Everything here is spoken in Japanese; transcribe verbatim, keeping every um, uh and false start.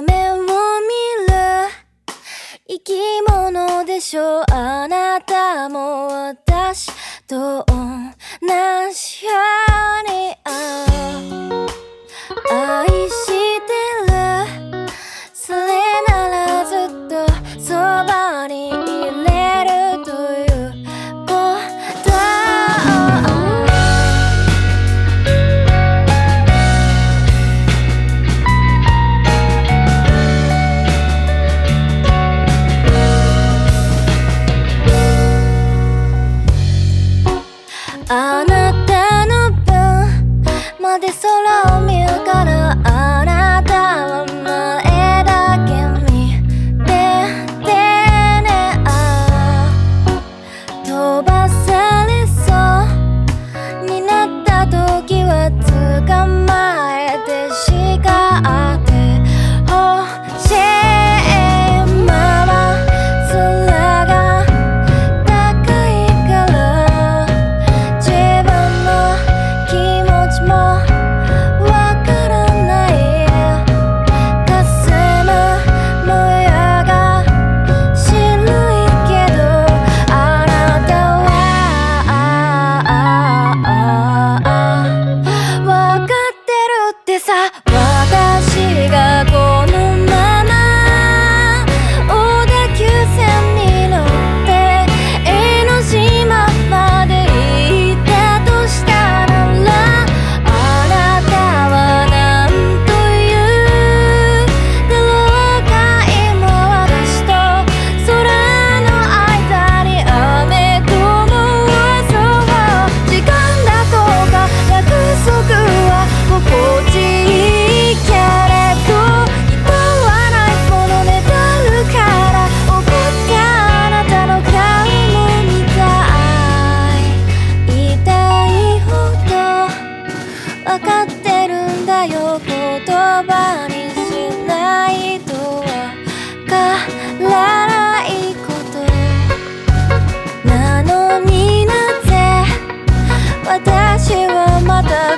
夢を見る生き物でしょう。あなたも私と同じように愛してる。それならずっとそばにいれるということあなたの分まで空を見るからあなたは前だけ見ててね。あ飛ばされそうになった時は捕まえて叱ってほしい。今は空が高いから自分の気持ちもわからない。かすむ模様が白いけどあなたはわかってるってさ。私がこのまま小田急線に乗って江ノ島まで行ったとしたらあなたはなんと言うだろうか。今私と空の間に雨雲はそう時間だとか約束は心地いいけれど人はないものねだるから怒ったあなたの顔も見たい。痛いほどわかってるんだよ。言葉にしないとわからないことなのになぜ私はまた